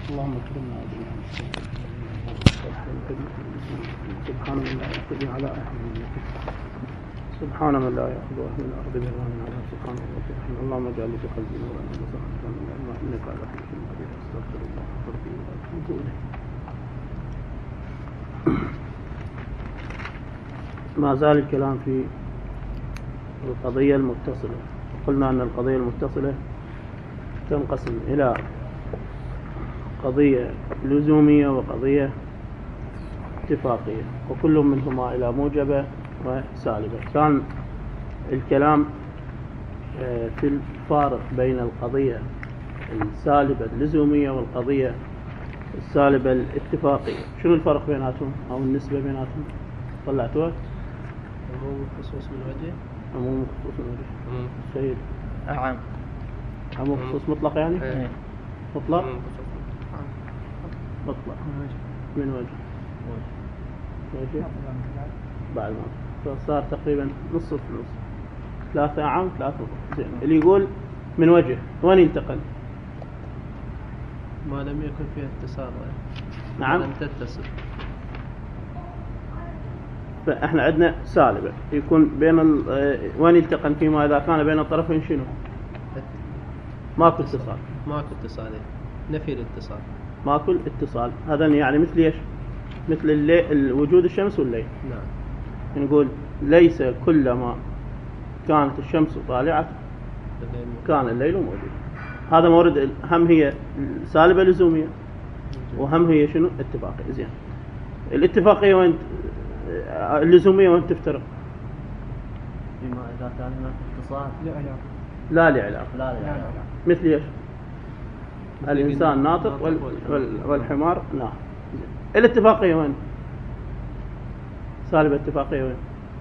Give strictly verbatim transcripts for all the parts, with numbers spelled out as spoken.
اللهم اكرمنا سبحان من لا يقضي على أهل سبحان من لا يأخذ أهل الأرض بغير على سبحان الله. اللهم اجعل في قلبي نورا وصحبا من الماء إنك على كل شيء قدير. أستغفر الله ربي وأتوب إليه. ما زال الكلام في القضية المتصلة. قلنا أن القضية المتصلة تنقسم إلى قضية لزومية وقضية اتفاقية، وكل منهما إلى موجبة وسالبة. كان الكلام في الفارق بين القضية السالبة اللزومية والقضية السالبة الاتفاقية. شنو الفرق بيناتهم أو النسبة بيناتهم؟ طلعتوها؟ عموم خصوص من وجه. عموم خصوص من وجه. سيد. أعم. عموم خصوص مطلق يعني؟ ايه. مطلق؟ مطلق. من وجه. وجه. بعد ما فصار تقريبا نص في نص. ثلاثة أعم ثلاثة نص. زين. اللي يقول من وجه وين ينتقل؟ ما لم يكن فيها اتصال. نعم. لم تتصل. فإحنا عندنا سالبة يكون بين ال... وين يلتقن فيما إذا كان بين الطرفين شنو؟ ماكو اتصال. ماكو اتصال. نفي الاتصال. ماكو اتصال. هذا يعني مثل ايش؟ مثل الليل، وجود الشمس والليل. نعم. نقول ليس كلما كانت الشمس طالعة كان الليل موجود. هذا مورد. هم هي سالبة لزومية وهم هي شنو؟ اتفاقية. زين. الاتفاقية وين؟ اللزومية وين تفترق؟ بما إذا كان هناك اتصال لا لعلاقة. لا لعلاقة. مثل ايش؟ الإنسان ناطق وال... وال... والحمار ناطق. الاتفاقية وين؟ سالبة اتفاقية وين؟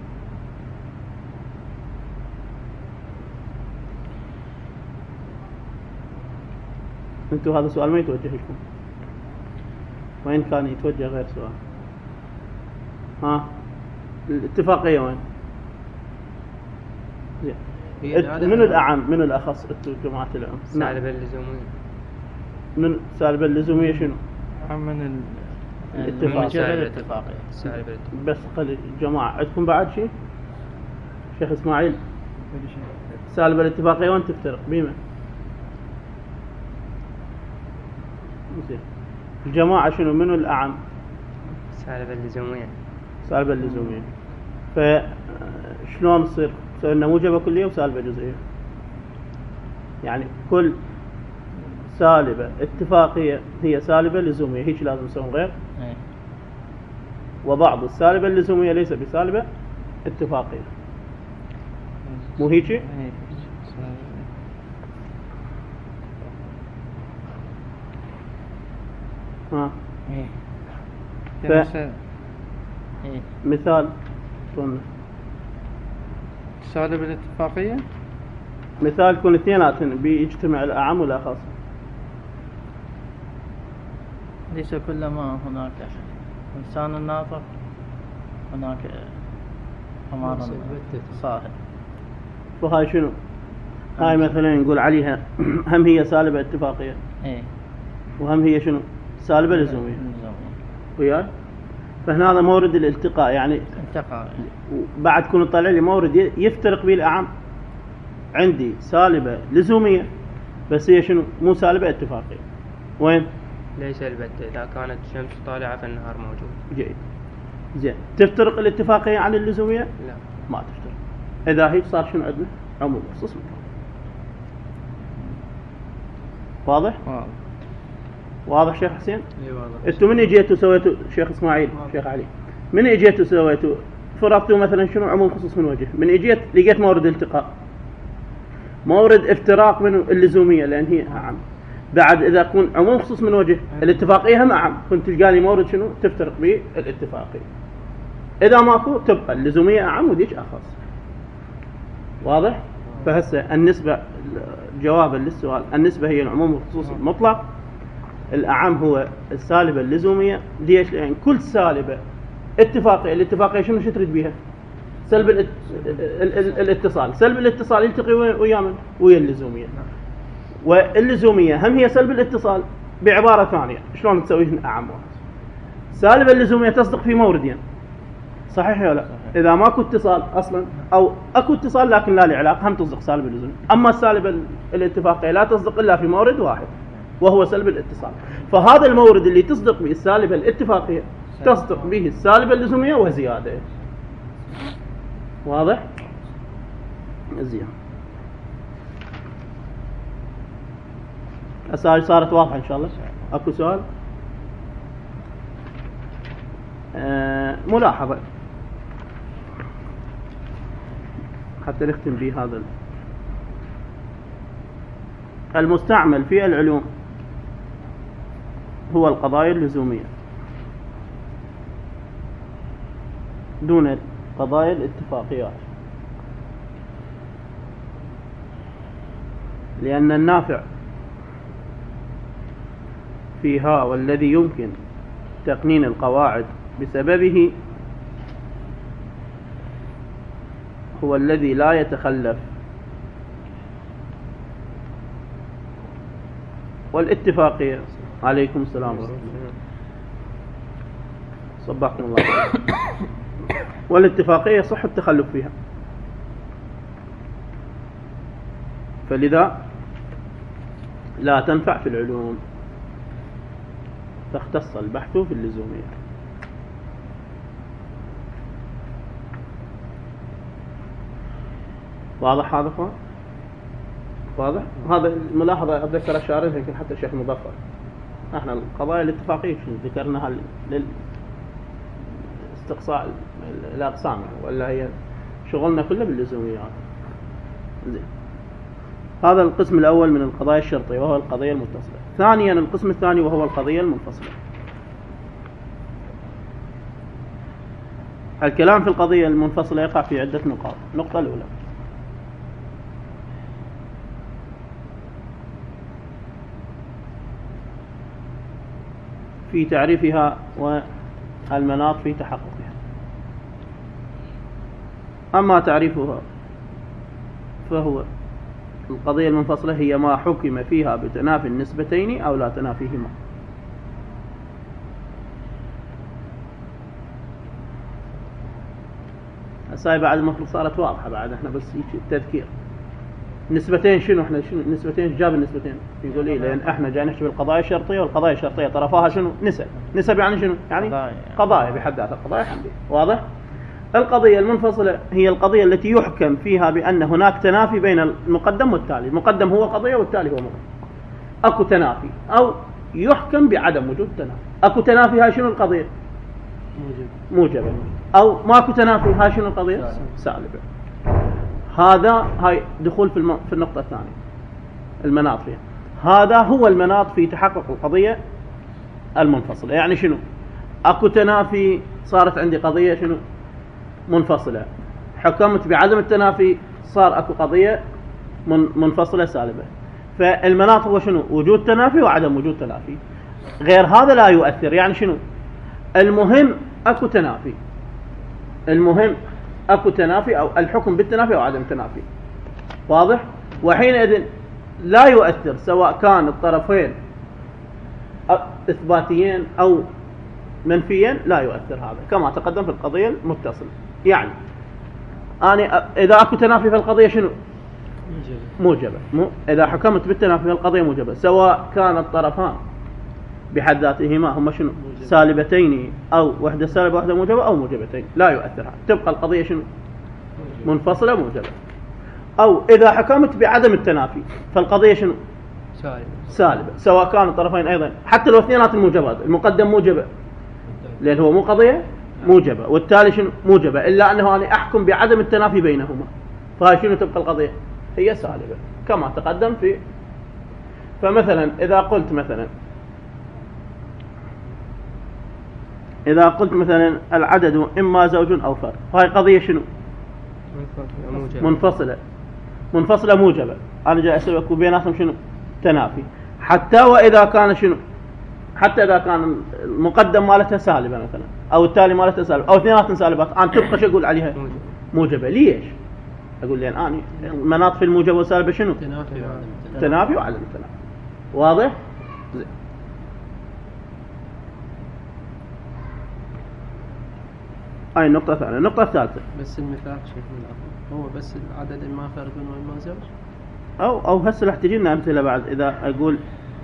انتوا هذا سؤال ما يتوجه لكم. وين كان يتوجه غير سؤال؟ ها؟ الاتفاقية وين؟ من الأعم من الأخص انتوا جماعة العلم؟ سالبة اللزومية. من سالبة اللزومية شنو؟ من الاتفاقية. الاتفاقية. سالبة. بس خلي جماعة عندكم بعد شيء؟ شيخ إسماعيل. سالبة الاتفاقية وين تفترق؟ بيمة. زين. الجماعة شنو؟ منو الأعم؟ سالبة اللزومية. سالبة اللزومية. فشلون تصير؟ سوينا موجبة كلية وسالبة جزئية. يعني كل سالبة اتفاقية هي سالبة لزومية، هيك لازم نسوي غير. وبعض السالبة اللزومية ليس بسالبة اتفاقية. مو هيك؟ ها. ف... مثال شلون؟ سالبة الاتفاقية. مثال يكون اثنيناتهم بيجتمع الأعم والأخص. ليس كلما هناك إنسان ناطق هناك حمار صاحب. وهاي شنو؟ هاي مثلا نقول عليها هم هي سالبة اتفاقية. ايه. وهم هي شنو؟ سالبة لزومية. وياي؟ فهنا هذا مورد الالتقاء يعني. التقاء. بعد كون طلع لي مورد يفترق به الأعم. عندي سالبة لزومية بس هي شنو؟ مو سالبة اتفاقية. وين؟ ليس البتة. إذا كانت الشمس طالعة فالنهار موجود. جيد. زين. تفترق الاتفاقية عن اللزومية؟ لا. ما تفترق. إذا هيك صار شنو عندنا؟ عموم خصوص مطلق. واضح؟ واضح. واضح شيخ حسين؟ اي واضح. انتوا من اجيتوا سويتوا شيخ اسماعيل شيخ علي من اجيتوا سويتوا فرقتوا مثلا شنو عموم خصوص من وجه؟ من اجيت لقيت مورد التقاء، مورد افتراق من اللزومية لأن هي أعم. بعد إذا كون عموم خصوص من وجه الاتفاقية هم أعم، كنت تلقى لي مورد شنو تفترق به الاتفاقية. إذا ماكو تبقى اللزومية أعم وديش أخص. واضح؟ فهسه النسبة جوابا للسؤال، النسبة هي العموم والخصوص المطلق، الأعم هو السالبة اللزومية. ليش؟ لأن يعني كل سالبة اتفاقية، الاتفاقية شنو شو تريد بيها؟ سلب الات... الاتصال، سلب الاتصال يلتقي ويا من؟ ويا اللزومية. واللزومية هم هي سلب الاتصال بعبارة ثانية شلون تسويه أعم واحد. سالب اللزومية تصدق في موردين، صحيح ولا لا؟ إذا ماكو اتصال أصلا أو أكو اتصال لكن لا له علاقة هم تصدق سالب اللزومية. أما السالب الاتفاقية لا تصدق إلا في مورد واحد وهو سلب الاتصال. فهذا المورد اللي تصدق به السالبة الاتفاقية تصدق به السالبة اللزومية وزيادة. واضح؟ زين. السؤال صارت واضحة إن شاء الله. أكو سؤال؟ آه ملاحظة حتى نختم به هذا. المستعمل في العلوم هو القضايا اللزومية دون قضايا الاتفاقيات، لأن النافع فيها والذي يمكن تقنين القواعد بسببه هو الذي لا يتخلف، والاتفاقية عليكم السلام ورحمة الله صبحكم الله والاتفاقية صح التخلف فيها، فلذا لا تنفع في العلوم، تختص البحث في اللزومية. واضح هذا فا؟ واضح؟ هذا الملاحظة أتذكر أشارها يمكن حتى الشيخ مظفر. احنا القضايا الاتفاقية ذكرناها للاستقصاء الأقسام، ولا هي شغلنا كله باللزوميات. زين. هذا القسم الأول من القضايا الشرطية وهو القضية المتصلة. ثانيا القسم الثاني وهو القضية المنفصلة. الكلام في القضية المنفصلة يقع في عدة نقاط. النقطة الأولى في تعريفها والمناط في تحققها. أما تعريفها فهو القضية المنفصلة هي ما حكم فيها بتنافي النسبتين أو لا تنافيهما. الساي بعد المفروض صارت واضحة، بعد احنا بس التذكير. نسبتين شنو؟ احنا شنو نسبتين؟ جاب النسبتين يقول ايه؟ لان احنا جاي نحسب القضايا الشرطيه، والقضايا الشرطيه طرفاها شنو؟ نسب. نسب يعني شنو؟ يعني قضايا, قضايا بحد ذاتها، قضايا حمديه. واضح؟ القضيه المنفصله هي القضيه التي يحكم فيها بان هناك تنافي بين المقدم والتالي. المقدم هو قضيه والتالي هو مقدم. اكو تنافي او يحكم بعدم وجود تنافي. اكو تنافي، هاي شنو القضيه؟ موجبه. موجبه. او ماكو تنافي، هاي شنو القضيه؟ سالبه. هذا هاي دخول في, الم... في النقطة الثانية المناط فيها. هذا هو المناط في تحقق القضية المنفصلة. يعني شنو؟ أكو تنافي، صارت عندي قضية شنو؟ منفصلة. حكمت بعدم التنافي، صار أكو قضية من... منفصلة سالبة. فالمناط هو شنو؟ وجود تنافي وعدم وجود تنافي. غير هذا لا يؤثر. يعني شنو؟ المهم أكو تنافي، المهم أكو تنافي أو الحكم بالتنافي أو عدم التنافي. واضح؟ وحينئذ لا يؤثر سواء كان الطرفين إثباتيين أو منفيين، لا يؤثر هذا كما تقدم في القضية المتصلة. يعني أنا إذا أكو تنافي في القضية شنو؟ موجبة. مو إذا حكمت بالتنافي في القضية موجبة، سواء كان الطرفان بحد ذاتهما هم شنو؟ سالبتين أو وحدة سالبة وحدة موجبة أو موجبتين، لا يؤثر. تبقى القضية شنو؟ منفصلة موجبة. أو إذا حكمت بعدم التنافي فالقضية شنو؟ سالبة. سالبة، سواء كان الطرفين أيضا، حتى لو اثنينات الموجبات، المقدم موجبة لأن هو مو قضية موجبة، والتالي شنو؟ موجبة، إلا أنه أنا أحكم بعدم التنافي بينهما، فهي شنو تبقى القضية؟ هي سالبة كما تقدم في. فمثلا إذا قلت مثلا إذا قلت مثلا العدد إما زوج أو فرد، فهي قضية شنو؟ منفصلة. منفصلة موجبة. أنا جاي أسألك بيناتهم شنو؟ تنافي. حتى وإذا كان شنو؟ حتى إذا كان المقدم مالتها سالبة مثلا أو التالي مالتها سالبة أو اثنينات سالبات، أنا تبقى شو أقول عليها؟ موجبة. ليش؟ أقول لأن أنا المناط في الموجبة والسالبة شنو؟ تنافي وعدم التنافي. تنافي وعدم التنافي. واضح؟ زي. هاي النقطة الثانية. النقطة الثالثة بس المثال شيخ الأول هو بس العدد إما فرد وإما زوج. أو أو هسه راح تجينا أمثلة بعد إذا أقول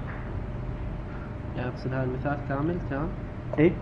يعني أقصد هذا المثال كامل كان. إيه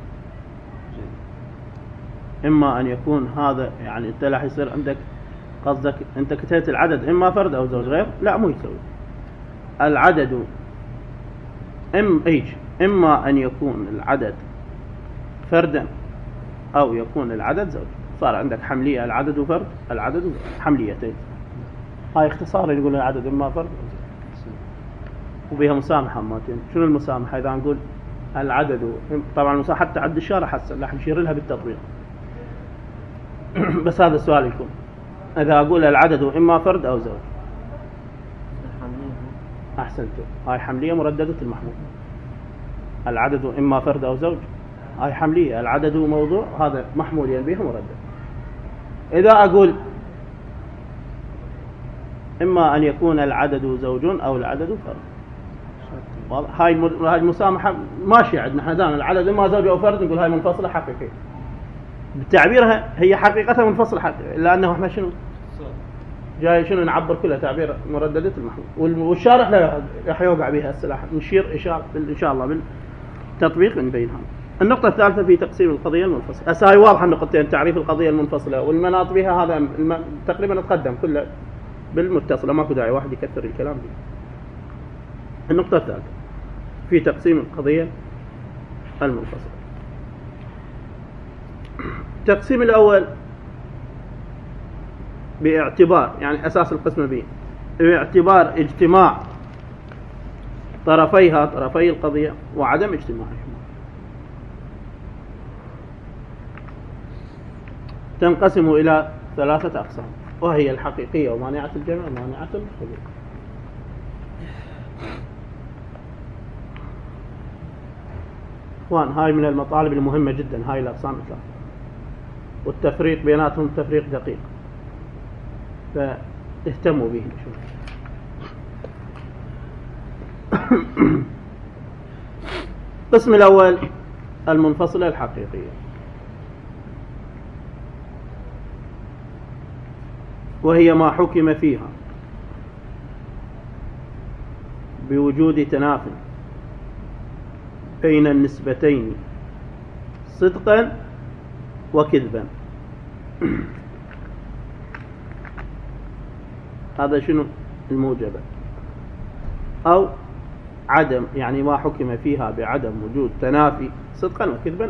إما أن يكون هذا يعني أنت راح يصير عندك قصدك أنت كتبت العدد إما فرد أو زوج غير، لا مو يسوي العدد إم إيش إما أن يكون العدد فردا أو يكون العدد زوج. صار عندك حملية العدد وفرد، العدد وزوج، حمليتين. هاي اختصار يقول العدد إما فرد أو زوج وبها مسامحة. ماتين شنو المسامحة؟ إذا نقول العدد طبعا المسامحة حتى عد الشارع حسن راح نشير لها بالتطبيق بس هذا السؤال يكون إذا أقول العدد إما فرد أو زوج. أحسنتم. هاي حملية مرددة المحمول. العدد إما فرد أو زوج هاي حملية، العدد موضوع هذا محمول ينبيه مردد. إذا أقول إما أن يكون العدد زوج أو العدد فرد، هاي هاي المسامحة ماشية عندنا احنا دائما العدد إما زوج أو فرد نقول هاي منفصلة حقيقية. بتعبيرها هي حقيقتها منفصلة حقيقية لأنه احنا شنو جاي شنو نعبر كلها تعبير مرددة المحمول، والشارح لا راح يوقع بها السلاح نشير إشارة إن شاء الله بالتطبيق نبينها. النقطة الثالثة في تقسيم القضية المنفصلة. هسه هاي واضحة النقطتين، تعريف القضية المنفصلة والمناط بها هذا الم... تقريبا تقدم كله بالمتصلة ماكو داعي واحد يكثر الكلام فيه. النقطة الثالثة في تقسيم القضية المنفصلة. التقسيم الأول باعتبار يعني أساس القسم به باعتبار اجتماع طرفيها طرفي القضية وعدم اجتماعهما. تنقسم إلى ثلاثة أقسام وهي الحقيقية ومانعة الجمع ومانعة الخلو. اخوان هاي من المطالب المهمة جدا هاي الأقسام الثلاثة، والتفريق بيناتهم تفريق دقيق فاهتموا به شوي. القسم الأول المنفصلة الحقيقية، وهي ما حكم فيها بوجود تناف بين النسبتين صدقا وكذبا. هذا شنو الموجبة أو عدم يعني ما حكم فيها بعدم وجود تنافي صدقا وكذبا.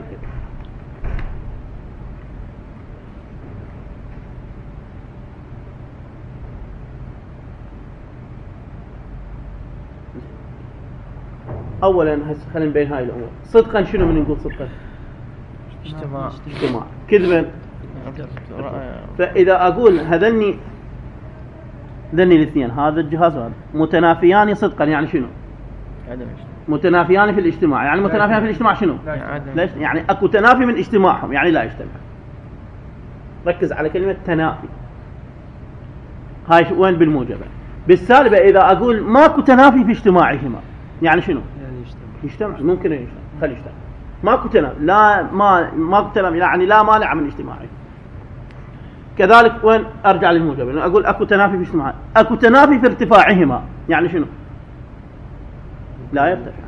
أولا خلينا نبين هاي الأمور. صدقا شنو من نقول صدقا؟ اجتماع. اجتماع. كذبا فإذا أقول هذني ذني الاثنين هذا الجهاز هذا متنافيان صدقا يعني شنو؟ عدم متنافيان في الاجتماع يعني متنافيان في الاجتماع شنو؟ ليش؟ يعني أكو تنافي من اجتماعهم يعني لا يجتمع. ركز على كلمة تنافي. هاي وين بالموجبة. بالسالبة إذا أقول ماكو تنافي في اجتماعهما يعني شنو؟ يعني يجتمع. يجتمع ممكن يجتمع خلي يجتمع. ماكو تنافي لا ما ماكو تنافي يعني لا مانع من اجتماعهم. كذلك وين أرجع للموجبة أقول أكو تنافي في اجتماعهما أكو تنافي في ارتفاعهما يعني شنو؟ لا يرتفع.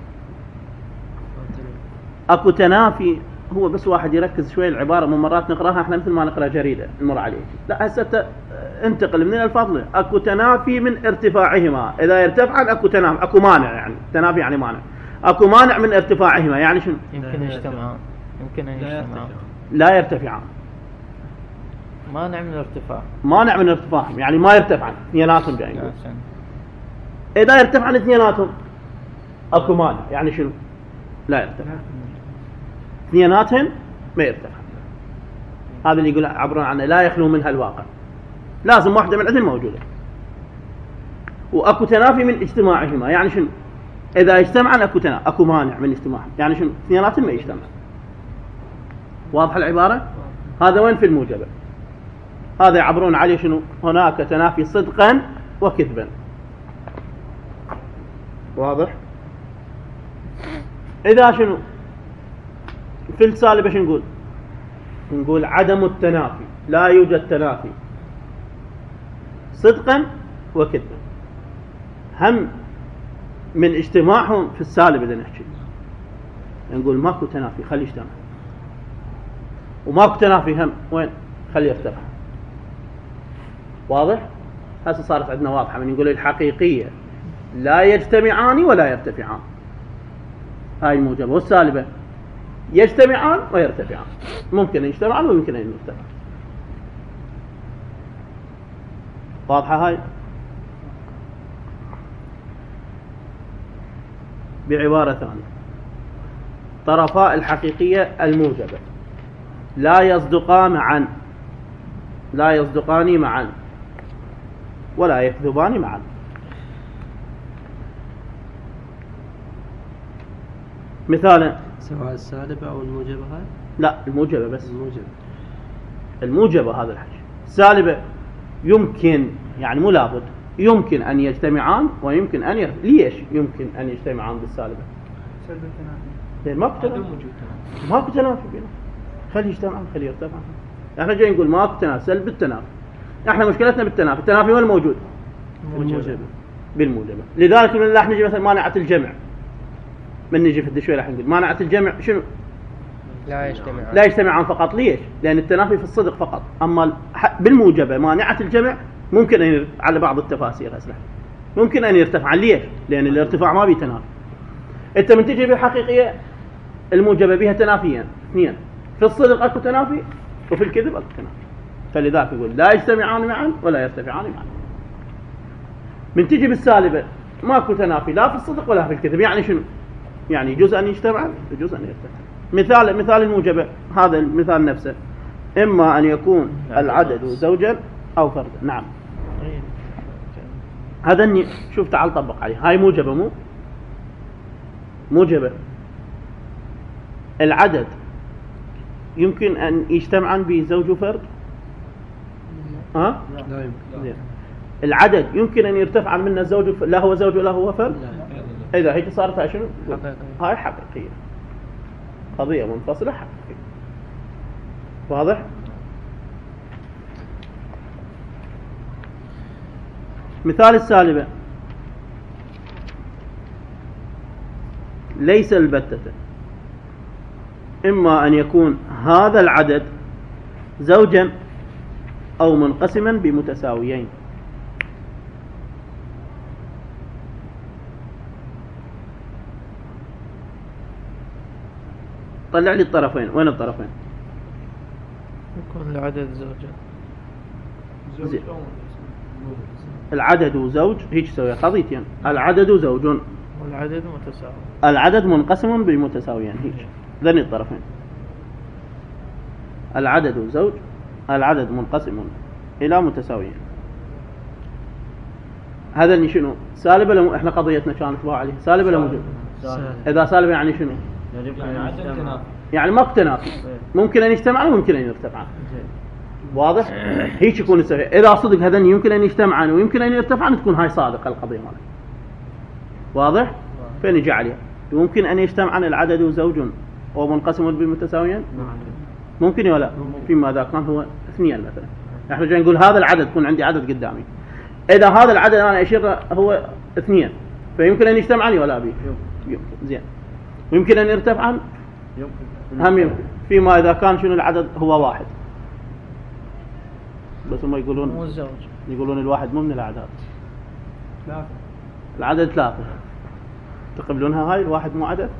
أكو تنافي هو بس واحد يركز شوي العبارة من مرات نقراها احنا مثل ما نقرأ جريدة المر عليه. لا هسه انتقل من الفضل. أكو تنافي من ارتفاعهما إذا يرتفعن أكو تنافي أكو مانع يعني تنافي يعني مانع أكو مانع من ارتفاعهما يعني شنو؟ يمكن يجتمعان يمكن أن يجتمعان لا يرتفعان. مانع من الارتفاع مانع من ارتفاعهم يعني ما يرتفعن اثنيناتهم جايين. إذا يرتفعن اثنيناتهم أكو مانع يعني شنو؟ لا يرتفع. اثنيناتهم ما يرتفع. هذا اللي يقول عبرون عنه لا يخلو منها الواقع لازم واحدة من عندهم موجودة. وأكو تنافي من اجتماعهما يعني شنو؟ إذا اجتمعن أكو تنافي أكو مانع من اجتماعهم يعني شنو؟ اثنيناتهم ما يجتمع. واضح العبارة؟ هذا وين في الموجبة. هذا يعبرون عليه شنو؟ هناك تنافي صدقا وكذبا. واضح؟ إذا شنو؟ في السالبة شنو نقول؟ نقول عدم التنافي، لا يوجد تنافي صدقا وكذبا، هم من اجتماعهم في السالب إذا نحكي نقول ماكو تنافي خلي يجتمع، وماكو تنافي هم وين خلي يرتفع. واضح؟ هسه صارت عندنا واضحة من نقول الحقيقية لا يجتمعان ولا يرتفعان، هاي الموجبة، والسالبة يجتمعان ويرتفعان، ممكن أن يجتمعان ويمكن أن يرتفعان. واضحة هاي؟ بعبارة ثانية، طرفاء الحقيقية الموجبة لا يصدقان معا، لا يصدقان معا ولا يكذبان معا. مثالا سواء السالبة أو الموجبة هاي؟ لا الموجبة بس، الموجبة الموجبة هذا الحكي. السالبة يمكن يعني مو لابد، يمكن أن يجتمعان ويمكن أن يرتفعان. ليش يمكن أن يجتمعان بالسالبة؟ سلب التنافي، لأن ماكو تنافي، ماكو تنافي بينهم، خلي يجتمعان خلي يرتفعان. احنا جاي نقول ماكو تنافي، سلب التنافي. احنا مشكلتنا بالتنافي، التنافي وين موجود؟ الموجبة بالموجبة. لذلك من راح نجي مثلا مانعة الجمع، من نجي في الدشوي راح نقول مانعة الجمع شنو؟ لا يجتمعان، لا يجتمعان فقط. ليش؟ لأن التنافي في الصدق فقط. أما بالموجبة مانعة الجمع ممكن أن ير... على بعض التفاسير أسلح ممكن أن يرتفع. ليش؟ لأن الارتفاع ما بيه تنافي. أنت من تجي بالحقيقية الموجبة بها تنافيين اثنين، في الصدق أكو تنافي وفي الكذب أكو تنافي، فلذلك يقول لا يجتمعان معا ولا يرتفعان معا. من تجي بالسالبة ماكو تنافي لا في الصدق ولا في الكذب، يعني شنو؟ يعني جزء أن يجتمع وجزء أن يرتفع. مثال مثال الموجبة هذا المثال نفسه، إما أن يكون العدد زوجا أو فردا. نعم هذا الني... شوف تعال طبق عليه، هاي موجبة مو موجبة. العدد يمكن أن يجتمعان بزوج وفرد؟ ها؟ لا يمكن. العدد يمكن أن يرتفع منه زوج وف... لا هو زوج ولا هو فرد؟ إذا هيك صارت هاي شنو؟ هاي حقيقية، قضية منفصلة حقيقية. واضح؟ مثال السالبة ليس البتة، إما أن يكون هذا العدد زوجا أو منقسما بمتساويين. طلع لي الطرفين، وين الطرفين؟ يكون العدد زوجا، زي. العدد وزوج هيك سوي قضيتين، العدد زوج والعدد متساوي، العدد منقسم بمتساويين هيك، ذني الطرفين. العدد زوج، العدد منقسم إلى متساويين. هذا اللي شنو؟ سالبة لم... احنا قضيتنا كانت بها عليه سالبة ولا موجب؟ إذا سالبة يعني شنو؟ يعني ما تنافي، ممكن أن يجتمعان وممكن أن يرتفعان. واضح؟ هيك يكون السبب. إذا صدق هذين يمكن أن يجتمعان ويمكن أن يرتفعان تكون هاي صادقة القضية مالك. واضح؟ فنجي عليها. يمكن أن يجتمعان العدد وزوج ومنقسم بالمتساويين؟ ممكن ولا؟ فيما إذا كان هو اثنين مثلا. احنا جاي نقول هذا العدد يكون عندي عدد قدامي. إذا هذا العدد أنا أشير هو اثنين، فيمكن أن يجتمعان ولا بي؟ يمكن. زين. ويمكن أن يرتفعان؟ هم يمكن. فيما إذا كان شنو العدد هو واحد. بس هم يقولون مو الزوج، يقولون الواحد مو من الأعداد. ثلاثة. العدد ثلاثة. تقبلونها هاي الواحد مو عدد؟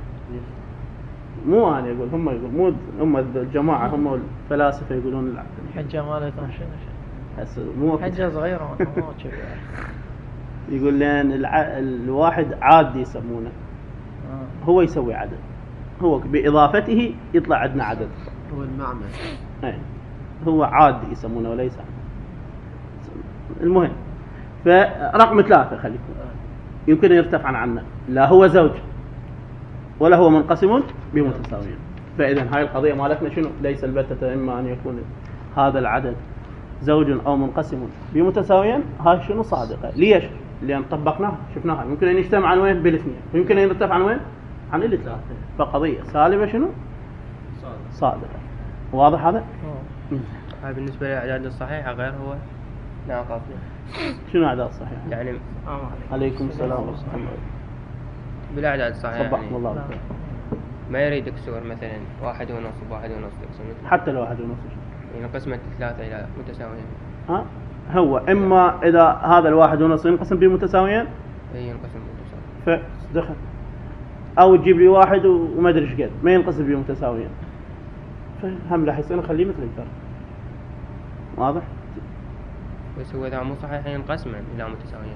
مو أنا يقول هم يقول مو هم الجماعة هم الفلاسفة يقولون العدد. حجة مالتهم شنو شنو؟ هسه مو حجة صغيرة مو كبيرة. يقول لأن الع... الواحد عادي يسمونه. آه. هو يسوي عدد. هو بإضافته يطلع عندنا عدد. هو المعمل. ايه هو عادي يسمونه وليس عدد. المهم فرقم ثلاثة خليكم يمكن أن يرتفع عنا، لا هو زوج ولا هو منقسم بمتساويين. فإذا هاي القضية مالتنا شنو؟ ليس البتة، إما أن يكون هذا العدد زوج أو منقسم بمتساويين. هاي شنو صادقة. ليش؟ لأن طبقناها شفناها. يمكن أن يجتمع عن وين؟ بالاثنين، ويمكن أن يرتفع عن وين؟ عن الثلاثة. فقضية سالبة شنو؟ صادقة. واضح هذا؟ آه. هاي بالنسبة للأعداد الصحيحة غير هو ناقص. شنو أعداد صحيحة؟ يعني السلام عليكم. عليكم السلام ورحمة الله. بالأعداد الصحيحة صبحكم يعني الله بالخير. ما يريد يكسر مثلا واحد ونص وواحد ونص يقسم حتى لو واحد ونص. يعني قسمة ثلاثة إلى متساويين. ها؟ هو إما إذا هذا الواحد ونص ينقسم بمتساويين إيه ينقسم متساوي. فدخل، أو تجيب لي واحد وما أدري إيش قد ما ينقسم بمتساويين، فهم راح يصير نخليه مثل الفرق. واضح؟ بس هو إذا مو صحيح ينقسما إلى متساويين.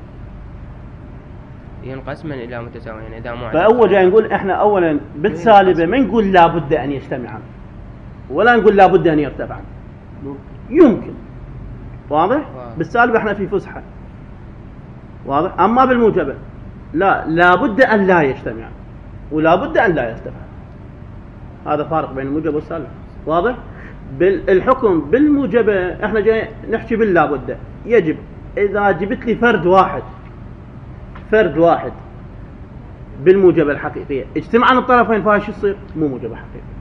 ينقسما إلى متساويين إذا مو. فأول جاي نقول إحنا أولا بالسالبة ما نقول لابد أن يجتمعان ولا نقول لابد أن يرتفعان، يمكن. واضح؟ بالسالبة إحنا في فسحة. واضح؟ أما بالموجبة لا، لابد أن لا يجتمعان ولابد أن لا يرتفعان. هذا فارق بين الموجب والسالب. واضح؟ بالحكم بالموجبة إحنا جاي نحكي باللابد. يجب إذا جبت لي فرد واحد فرد واحد بالموجبة الحقيقية اجتمعان الطرفين، فهي شو يصير؟ مو موجبة حقيقية.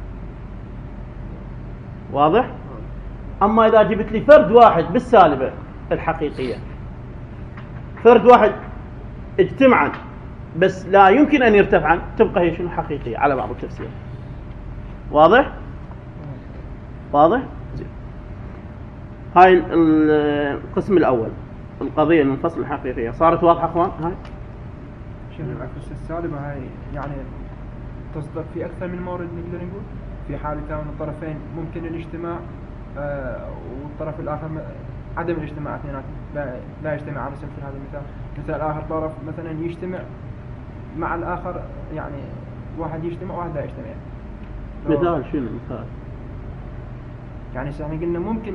واضح؟ أما إذا جبت لي فرد واحد بالسالبة الحقيقية، فرد واحد اجتمعان بس لا يمكن أن يرتفعان، تبقى هي شنو؟ حقيقية على بعض التفسير. واضح؟ واضح؟ زين. هاي القسم الأول، القضية المنفصلة الحقيقية، صارت واضحة أخوان؟ هاي شوف العكس السالبة هاي يعني تصدق في أكثر من مورد نقدر نقول، في حال كون الطرفين ممكن الاجتماع آه والطرف الآخر عدم الاجتماع اثنيناتهم لا, لا يجتمع على سبيل هذا المثال. مثال آخر طرف مثلا يجتمع مع الآخر، يعني واحد يجتمع وواحد لا يجتمع. مثال شنو مثال؟ يعني احنا قلنا ممكن،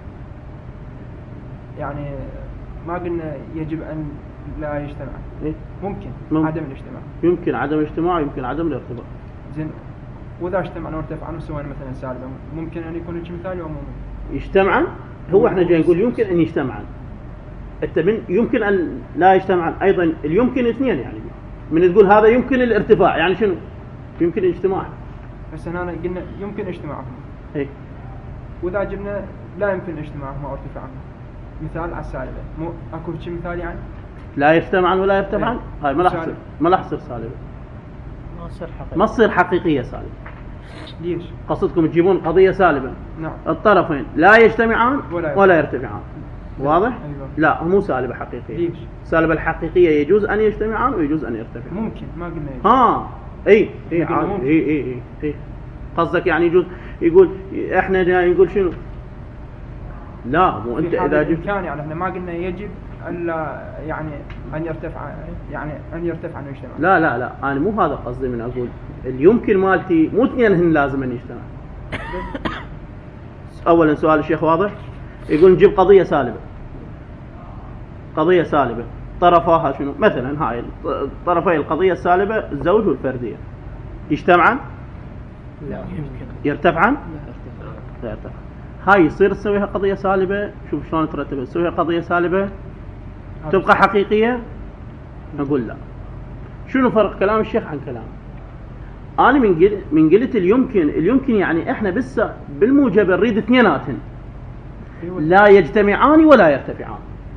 يعني ما قلنا يجب أن لا يجتمع. إيه؟ ممكن, ممكن عدم الاجتماع. يمكن عدم الاجتماع، يمكن عدم الارتباط. زين، وإذا اجتمعنا وارتفعنا سواء مثلا سالبا، ممكن أن يكون هيك مثال أو مو ممكن؟ يجتمعان، هو احنا جاي نقول يمكن أن يجتمعان. التبن يمكن أن لا يجتمعان أيضا، اليمكن اثنين يعني. من تقول هذا يمكن الارتفاع، يعني شنو؟ يمكن الاجتماع. بس هنا قلنا يمكن اجتماعهم. إيه؟ وإذا جبنا لا يمكن اجتماعهم أو ارتفاعهم، مثال على السالبة، مو أكو شيء مثال يعني؟ لا يجتمعان ولا يرتفعان. إيه؟ هاي ما راح تصير، ما راح تصير سالبة، ما تصير حقيقة. ما تصير حقيقية سالبة. ليش؟ قصدكم تجيبون قضية سالبة، نعم، الطرفين لا يجتمعان ولا, ولا يرتفعان. واضح؟ أيوة. لا، مو سالبة حقيقية. ليش؟ السالبة الحقيقية يجوز أن يجتمعان ويجوز أن يرتفعان. ممكن، ما قلنا يجوز. ها اي اي قلنا عادي. ممكن. اي اي اي اي قصدك يعني يجوز يقول احنا جاي نقول شنو؟ لا، مو انت اذا جبت كان يعني احنا ما قلنا يجب الا يعني ان يرتفع، يعني ان يرتفع انه يجتمع. لا لا لا، انا مو هذا قصدي من اقول. اليمكن مالتي مو اثنين هن لازم ان يجتمع. اولا سؤال الشيخ واضح، يقول نجيب قضية سالبة، قضية سالبة طرفاها شنو؟ مثلا هاي طرفي القضية السالبة الزوج والفردية، يجتمعان؟ لا يمكن. يرتفعان؟ لا يرتفع. هاي يصير تسويها قضية سالبة. شوف شلون ترتبها، تسويها قضية سالبة تبقى حقيقية؟ نقول لا. شنو فرق كلام الشيخ عن كلام أنا؟ من قل... من قلت اليمكن، اليمكن يعني إحنا بس بالموجب نريد اثنيناتهن لا يجتمعان ولا يرتفعان.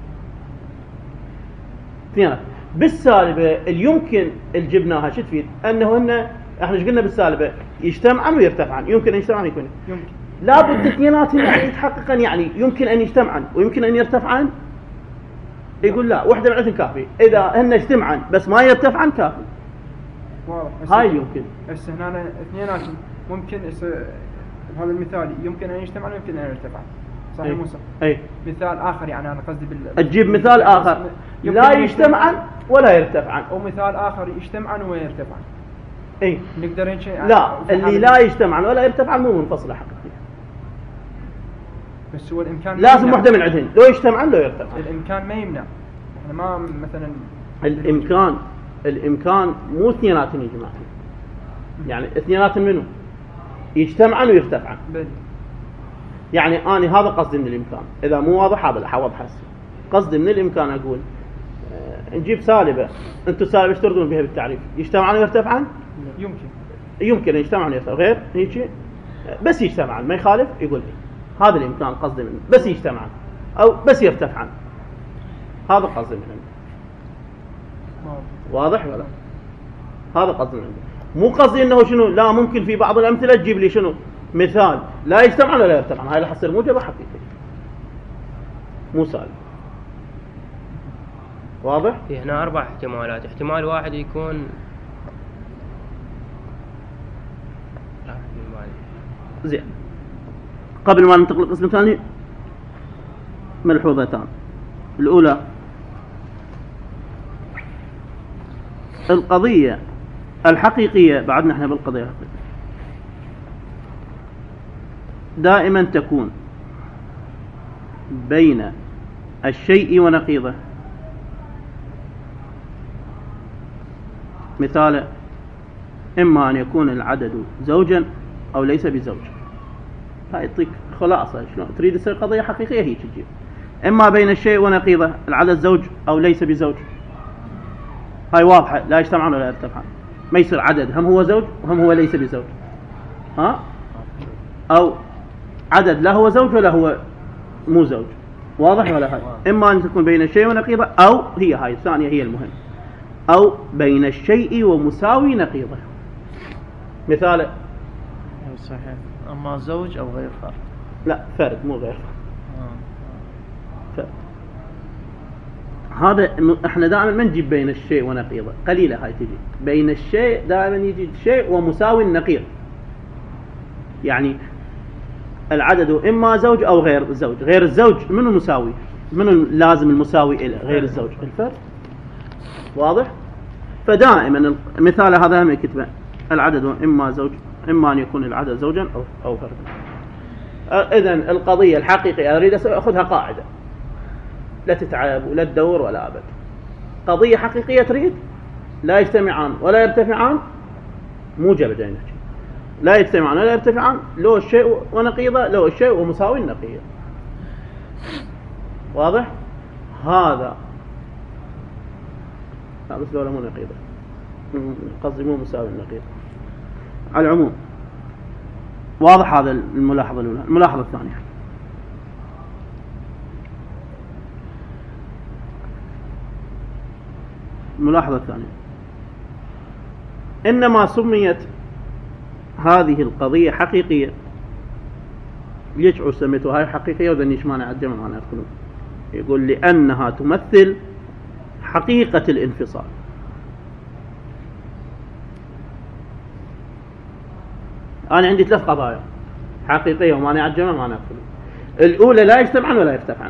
اثنينات. بالسالبة اليمكن اللي جبناها شو تفيد؟ أنه هن إحنا ايش قلنا بالسالبة؟ يجتمعان ويرتفعان، يمكن أن يجتمعان يكون يمكن. لابد اثنيناتهن يعني يتحققن، يعني يمكن أن يجتمعان ويمكن أن يرتفعان. يقول لا، واحدة من عندهم كافي. إذا هن اجتمعان بس ما يرتفعان كافي. واضح. هاي يمكن. بس هنا اثنيناتهم ممكن هذا المثال يمكن ان يجتمعان ويمكن ان يرتفعان. صحيح أي. مو صح؟ اي مثال اخر يعني انا قصدي بال تجيب مثال اخر لا يجتمعان ولا يرتفعان، او مثال اخر يجتمعان ويرتفعان. اي نقدر هيك شيء. لا، اللي لا يجتمعان ولا يرتفعان مو منفصلة حقيقية. بس هو الامكان لازم واحدة من عندهن، لو يجتمعان لو يرتفعان. الامكان ما يمنع. احنا ما مثلا الامكان الامكان مو اثنيناتهم يجمعان، يعني اثنيناتهم منو؟ يجتمعان ويرتفعان. بل. يعني انا هذا قصدي من الامكان. اذا مو واضح هذا حوضح هسه. قصدي من الامكان اقول آه نجيب سالبة، انتم سالبة ايش تردون بها بالتعريف؟ يجتمعان ويرتفعان؟ يمكن يمكن يجتمعان ويرتفعان. غير هيك بس يجتمعان ما يخالف يقول لي هذا الإمكان قصدي منه بس يجتمعان أو بس يرتفعان هذا قصدي منه واضح ولا هذا قصدي منه مو قصدي انه شنو لا ممكن في بعض الأمثلة تجيب لي شنو مثال لا يجتمعان ولا يرتفعان هاي راح تصير موجبة حقيقية مو سالب واضح؟ في هنا أربع احتمالات احتمال واحد يكون زين قبل ما ننتقل للقسم الثاني ملحوظتان الأولى القضية الحقيقية بعدنا احنا بالقضية الحقيقية دائما تكون بين الشيء ونقيضه مثال إما أن يكون العدد زوجا أو ليس بزوج هاي يعطيك خلاصة شلون تريد تصير قضية حقيقية هي تجيب إما بين الشيء ونقيضه العدد زوج أو ليس بزوج هاي واضحة لا يجتمعان ولا يرتفعان ما يصير عدد هم هو زوج وهم هو ليس بزوج ها أو عدد لا هو زوج ولا هو مو زوج واضح ولا هاي إما أن تكون بين الشيء ونقيضه أو هي هاي الثانية هي المهم أو بين الشيء ومساوي نقيضه مثال صحيح أما زوج أو غير فرد لا فرد مو غير آه. فرد هذا احنا دائما ما نجيب بين الشيء ونقيضه قليلة هاي تجي بين الشيء دائما يجي شيء ومساوي النقيض يعني العدد إما زوج أو غير زوج غير الزوج منو مساوي منو لازم المساوي إلى غير الزوج الفرد واضح فدائما المثال هذا هم يكتبه العدد إما زوج إما أن يكون العدد زوجا أو أو فردا إذن القضية الحقيقية أريد أخذها قاعدة لا تتعب ولا تدور ولا أبد قضية حقيقية تريد لا يجتمعان ولا يرتفعان موجبة جاي نحكي لا يجتمعان ولا يرتفعان لو الشيء ونقيضه لو الشيء ومساوي النقيض واضح هذا لا بس لولا مو نقيضة قصدي مو مساوي النقيض على العموم واضح هذا الملاحظة الأولى الملاحظة الثانية الملاحظة الثانية إنما سميت هذه القضية حقيقية ليش سميتها هاي حقيقية وذنيش مانع الجمع معنا يدخلون يقول لأنها تمثل حقيقة الانفصال أنا عندي ثلاث قضايا حقيقية ومانع الجمع معنا يدخلون الأولى لا يجتمعان ولا يرتفعان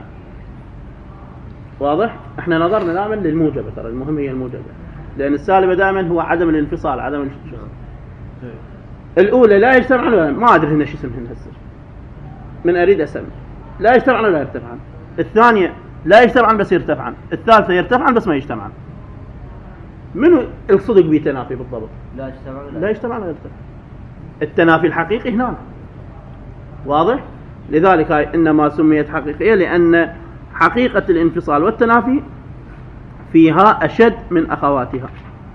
واضح؟ احنا نظرنا دائما للموجبة ترى المهم هي الموجبة لأن السالبة دائما هو عدم الانفصال عدم الانفصال الأولى لا يجتمعان ولا ما أدري هنا شو اسمهن هسه من أريد أسمي لا يجتمعان ولا يرتفعان الثانية لا يجتمعان بس يرتفعان الثالثة يرتفعان بس ما يجتمعان منو الصدق بتنافي بالضبط لا يجتمعان ولا لا يجتمعان ولا يرتفعان التنافي الحقيقي هنا واضح لذلك هاي إنما سميت حقيقية لأن حقيقة الانفصال والتنافي فيها أشد من أخواتها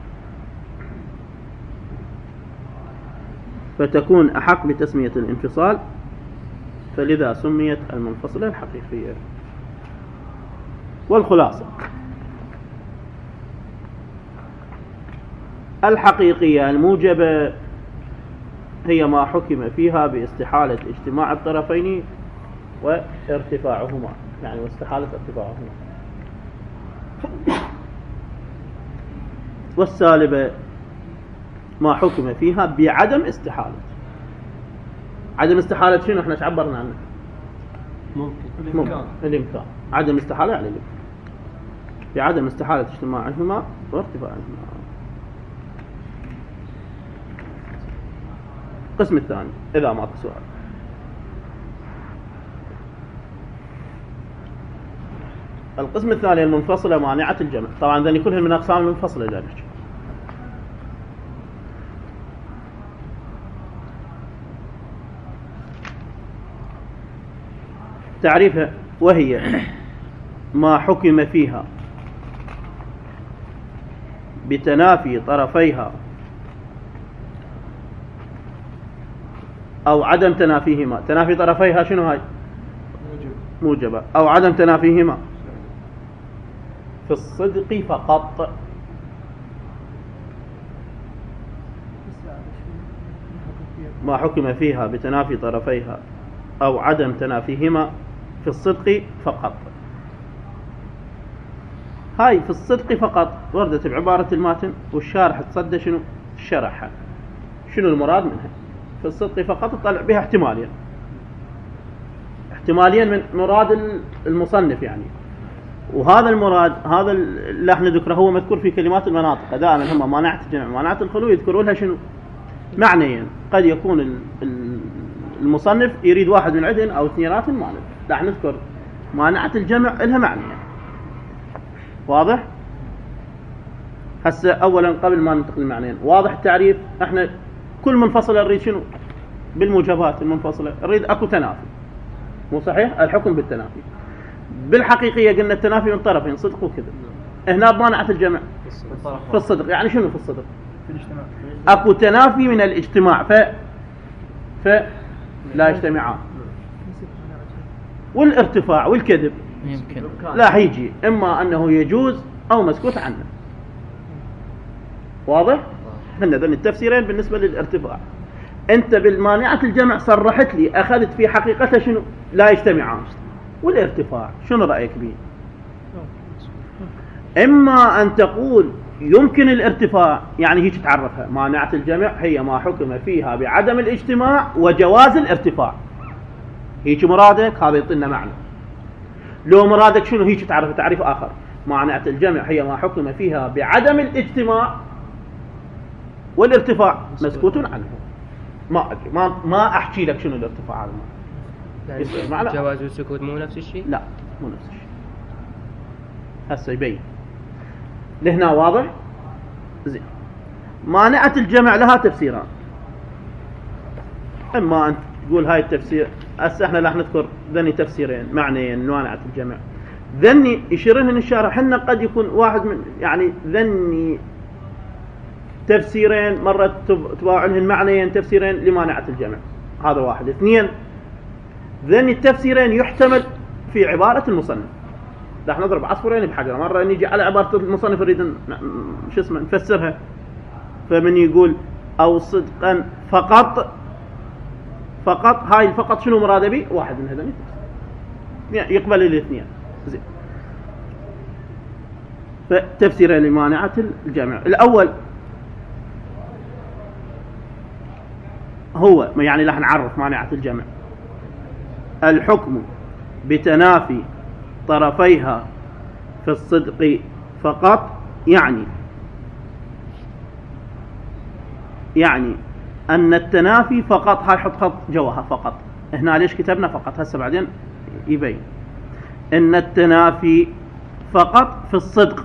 فتكون أحق بتسمية الانفصال فلذا سميت المنفصلة الحقيقية والخلاصة الحقيقية الموجبة هي ما حكم فيها باستحالة اجتماع الطرفين وارتفاعهما يعني واستحالة ارتفاعهما والسالبة ما حكم فيها بعدم استحالة عدم استحالة شنو احنا عبرنا عنه ممكن الإمكان الإمكان عدم استحالة يعني الإمكان بعدم استحالة اجتماعهما وارتفاعهما القسم الثاني إذا ماكو سؤال القسم الثاني المنفصلة مانعة الجمع طبعا ذني كلهم من أقسام المنفصلة ذلك تعريفها وهي ما حكم فيها بتنافي طرفيها أو عدم تنافيهما. تنافي طرفيها شنو هاي؟ موجب. موجبة. أو عدم تنافيهما في الصدق فقط. ما حكم فيها بتنافي طرفيها أو عدم تنافيهما في الصدق فقط. هاي في الصدق فقط وردت بعبارة الماتن، والشارح تصدى شنو شرحها، شنو المراد منها. في الصدق فقط طلع بها احتمالين، احتمالين من مراد المصنف يعني. وهذا المراد هذا اللي احنا ذكره هو مذكور في كلمات المناطق. دائما هم مانعة الجمع مانعة الخلو يذكرون لها شنو معنيين. قد يكون المصنف يريد واحد من عدن او اثنينات ما راح نذكر مانعة الجمع لها معنيين. واضح؟ هسه اولا قبل ما ننتقل للمعنيين، واضح التعريف. احنا كل منفصله نريد شنو؟ بالموجبات المنفصله نريد اكو تنافي، مو صحيح؟ الحكم بالتنافي. بالحقيقيه قلنا التنافي من طرفين، صدق وكذب. هنا بمانعة الجمع في الصدق. يعني شنو في الصدق؟ في الاجتماع. اكو تنافي من الاجتماع ف ف لا يجتمعان. والارتفاع والكذب يمكن لا هيجي اما انه يجوز او مسكوت عنه. واضح؟ هن ذن التفسيرين بالنسبه للارتفاع. انت بالمانعة الجمع صرحت لي اخذت في حقيقتها شنو؟ لا يجتمعان. والارتفاع شنو رايك به؟ اما ان تقول يمكن الارتفاع، يعني هيك تعرفها مانعة الجمع هي ما حكم فيها بعدم الاجتماع وجواز الارتفاع. هيك مرادك هذا يعطينا معنى. لو مرادك شنو هيك تعرف تعريف آخر، مانعة الجمع هي ما حكم فيها بعدم الاجتماع والارتفاع مسكوت عنه. ما أدري ما ما أحكي لك شنو الارتفاع هذا. يعني جواز السكوت مو نفس الشيء؟ لا مو نفس الشيء. هسه يبين لهنا. واضح؟ زين. مانعة الجمع لها تفسيران. اما انت تقول هاي التفسير هسه احنا راح نذكر ذني تفسيرين معنيين مانعة الجمع. ذني يشيرهن الشارح حنا قد يكون واحد من يعني ذني تفسيرين مرة تباعنهن معنيين تفسيرين لمانعة الجمع. هذا واحد. اثنين ذني التفسيرين يحتمل في عبارة المصنف. راح نضرب عصفورين بحجر. مرة نيجي على عبارة المصنف نريد شو اسمه نفسرها، فمن يقول أو صدقا فقط فقط هاي الفقط شنو مراده به؟ واحد من هذين يعني يقبل الاثنين. زين. فتفسير لمانعة الجمع الأول هو يعني راح نعرف مانعة الجمع الحكم بتنافي طرفيها في الصدق فقط. يعني يعني أن التنافي فقط. هاي حط خط جواها فقط. هنا ليش كتبنا فقط؟ هسه بعدين يبين. أن التنافي فقط في الصدق.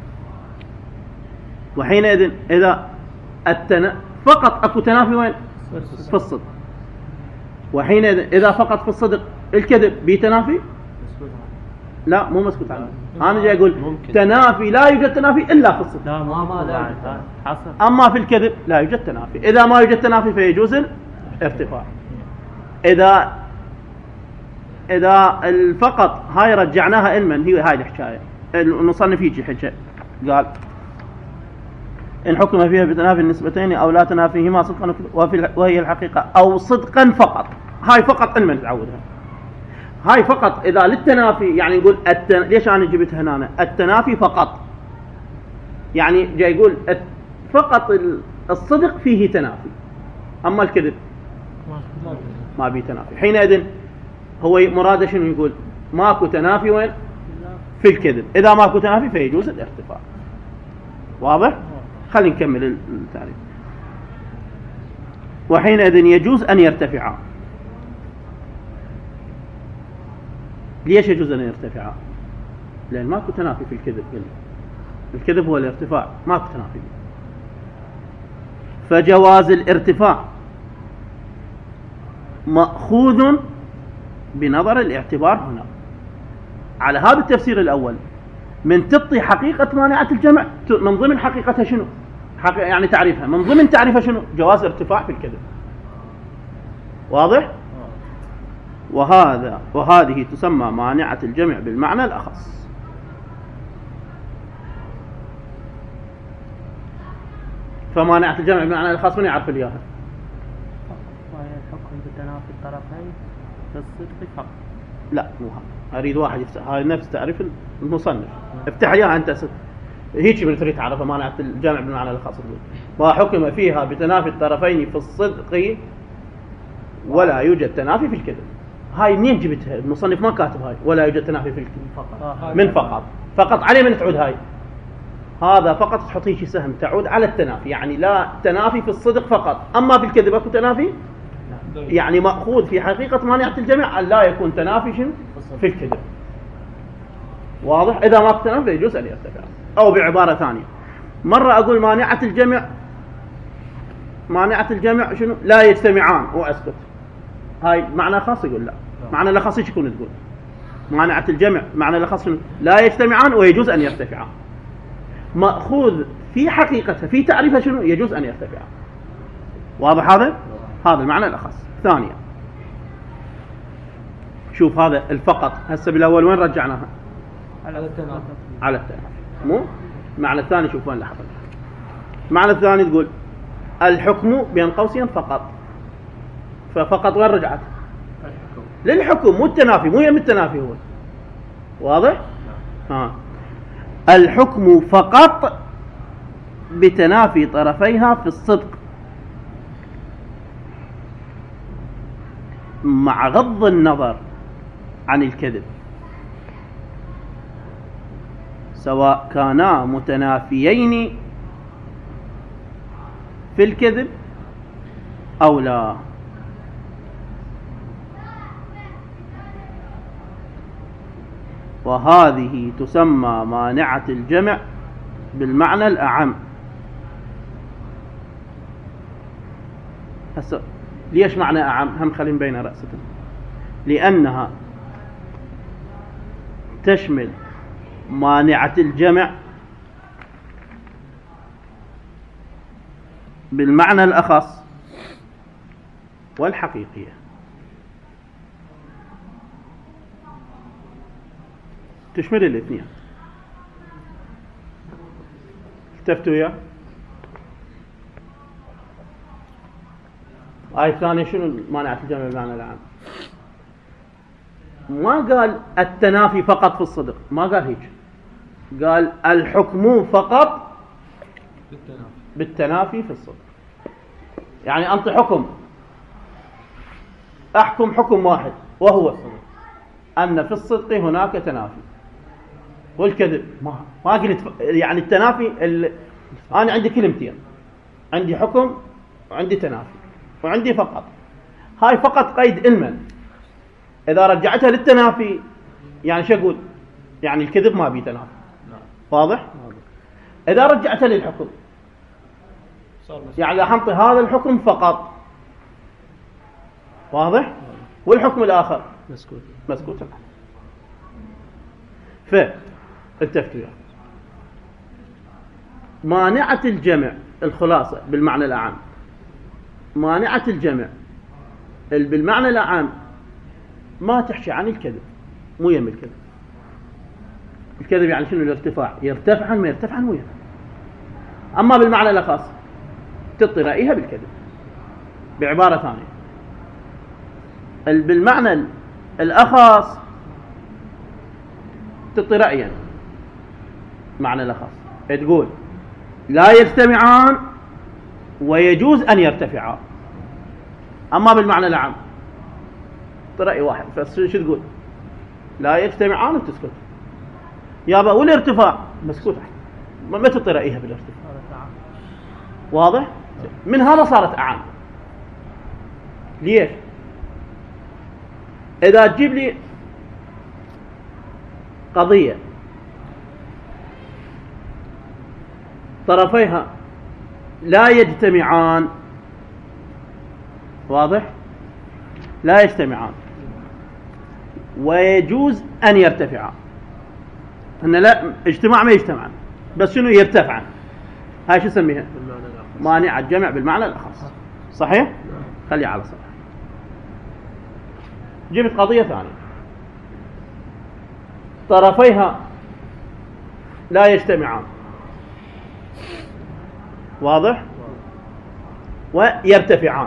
وحينئذ إذا التنا فقط أكو تنافي وين؟ في الصدق. وحينئذ إذا فقط في الصدق الكذب بيتنافي؟ لا مو مسكوت عنه. أنا جاي أقول ممكن. تنافي لا يوجد تنافي إلا في الصدق. لا ما ما حصل. أما في الكذب لا يوجد تنافي. إذا ما يوجد تنافي فيجوز الارتفاع. إذا إذا الفقط هاي رجعناها علما هي هاي الحكاية. المصنف يجي حكي قال إن حكم فيها بتنافي النسبتين أو لا تنافيهما صدقا وفي وهي الحقيقة أو صدقا فقط. هاي فقط علما تعودها. هاي فقط إذا للتنافي يعني نقول التن... ليش أنا جبتها هنا التنافي فقط. يعني جاي يقول فقط الصدق فيه تنافي، أما الكذب ما بيه تنافي. حينئذ هو مراده شنو يقول؟ ماكو تنافي وين؟ في الكذب. إذا ماكو تنافي فيجوز الارتفاع. واضح؟ خلينا نكمل التعريف. وحينئذ يجوز أن يرتفعا. ليش يجوز أن يرتفعا؟ لأن ماكو تنافي في الكذب. الكذب هو الارتفاع، ماكو تنافي. فجواز الارتفاع مأخوذ بنظر الاعتبار هنا. على هذا التفسير الأول من تبطي حقيقة مانعة الجمع من ضمن حقيقتها شنو؟ يعني تعريفها من ضمن تعريفها شنو؟ جواز ارتفاع في الكذب. واضح؟ وهذا وهذه تسمى مانعة الجمع بالمعنى الأخص. فمانعة الجمع بالمعنى الأخص من يعرف الياها؟ وهي الحكم بتنافي الطرفين في الصدق فقط. لا مو هذا، أريد واحد يفتح هاي نفس تعريف المصنف. افتح إياها أنت ست. هيك من تريد تعرف مانعة الجمع بالمعنى الأخص. وحكم فيها بتنافي الطرفين في الصدق ولا يوجد تنافي في الكذب. هاي منين جبتها؟ المصنف ما كاتب هاي ولا يوجد تنافي في الكذب فقط. من فقط فقط عليه من تعود هاي. هذا فقط تحط هيك سهم تعود على التنافي، يعني لا تنافي في الصدق فقط، أما في الكذب أكو تنافي، يعني مأخوذ في حقيقة مانعة الجمع أن لا يكون تنافي في الكذب. واضح؟ إذا ما تنافي يجوز أن يرتفع. أو بعبارة ثانية مرة أقول مانعة الجمع مانعة الجمع شنو؟ لا يجتمعان وأسكت. هاي معنى خاص يقول لا، معنى لا خاص يكون تقول مانعة الجمع معنى لا خاص شنو؟ لا يجتمعان ويجوز أن يرتفعان. مأخوذ في حقيقتها في تعريفها شنو؟ يجوز أن يرتفعان. واضح هذا؟ هذا المعنى الأخص. ثانيا شوف هذا الفقط هسه بالأول وين رجعناها؟ على التنافي. على التنافي. مو معنى الثاني شوف وين لاحظ. معنى الثاني تقول الحكم بين قوسين فقط. ففقط وين رجعت؟ الحكم. للحكم مو التنافي، مو يم التنافي هو. واضح؟ ها. الحكم فقط بتنافي طرفيها في الصدق مع غض النظر عن الكذب، سواء كانا متنافيين في الكذب أو لا. وهذه تسمى مانعة الجمع بالمعنى الأعم. هسه ليش معنى أعم؟ هم خلين بين رأسة، لأنها تشمل مانعة الجمع بالمعنى الأخص والحقيقية. تشمل الاثنين. التفتوا يا آية الثانية شنو مانعة الجمع بالمعنى العام؟ ما قال التنافي فقط في الصدق، ما قال هيك، قال الحكم فقط بالتنافي, بالتنافي في الصدق. يعني أنت حكم أحكم حكم واحد وهو أن في الصدق هناك تنافي، والكذب ما ما قلت. يعني التنافي ال... أنا عندي كلمتين، عندي حكم وعندي تنافي وعندي فقط. هاي فقط قيد علما، إذا رجعتها للتنافي يعني شو أقول؟ يعني الكذب ما بيه تنافي. واضح؟ إذا رجعتها للحكم يعني حنطي هذا الحكم فقط. واضح؟ والحكم الآخر مسكوت مسكوت. فالتفتوا مانعة الجمع الخلاصة بالمعنى الأعام، مانعة الجمع بالمعنى الأعام ما تحكي عن الكذب، مو يم الكذب. الكذب يعني شنو؟ الارتفاع، يرتفع عن ما يرتفع عن مو يم. أما بالمعنى الأخص تطي رأيها بالكذب. بعبارة ثانية بالمعنى الأخص تطي رأيا معنى الأخص، تقول لا يجتمعان ويجوز أن يرتفعا. أما بالمعنى العام رأي واحد بس. شو تقول؟ لا يجتمعان وتسكت. يابا والارتفاع مسكوت، ما تطي رأيها بالارتفاع. واضح؟ من هذا صارت أعام. ليش؟ إذا تجيب لي قضية طرفيها لا يجتمعان، واضح؟ لا يجتمعان ويجوز أن يرتفعان. أن لا اجتماع ما يجتمعان بس شنو يرتفعان. هاي شو سميها؟ مانع الجمع بالمعنى الأخص. صحيح؟ خلي على صح. جبت قضية ثانية طرفيها لا يجتمعان، واضح؟ ويرتفعان،